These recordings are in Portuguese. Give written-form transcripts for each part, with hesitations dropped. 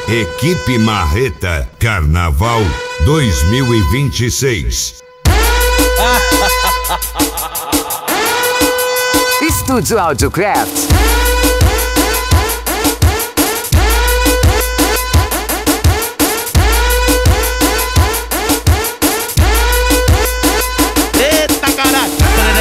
Equipe Marreta Carnaval 2026. Estúdio Audiocraft. Eita caralho!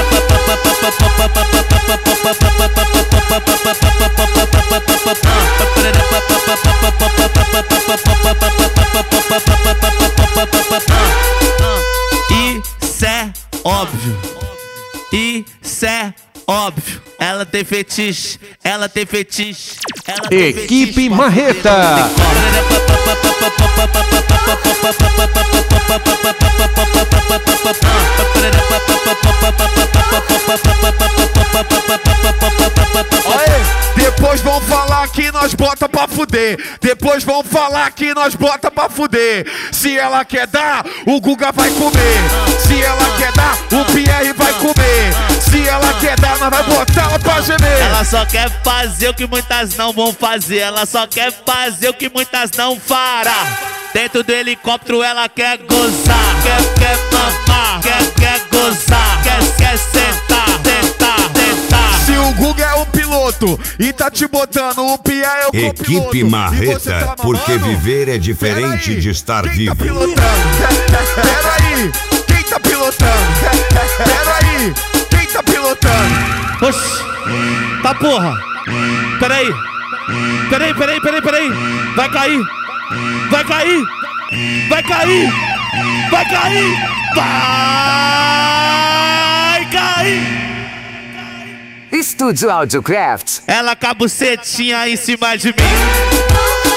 Isso é óbvio. Isso é óbvio. Ela tem fetiche. Ela tem fetiche. Ela tem Equipe fetiche. Marreta. Depois vão falar que nós bota pra fuder. Depois vão falar que nós bota pra fuder. Se ela quer dar, o Guga vai comer. Se ela quer dar, o Pierre vai comer. Se ela quer dar, nós vai botar ela pra gemer. Ela só quer fazer o que muitas não vão fazer. Ela só quer fazer o que muitas não fará. Dentro do helicóptero ela quer gozar. Quer mamar, quer gozar. Quer sentar. Se o Guga é o piloto e tá te botando, o Pierre é o copiloto. Equipe Marreta, porque viver é diferente de estar quem vivo. Tá pilotando? Peraí, quem tá pilotando? Peraí, quem tá pilotando? Oxi, tá porra. Peraí. Vai cair. Vai cair. Estúdio Audiocraft. Ela com a bucetinha em cima de mim.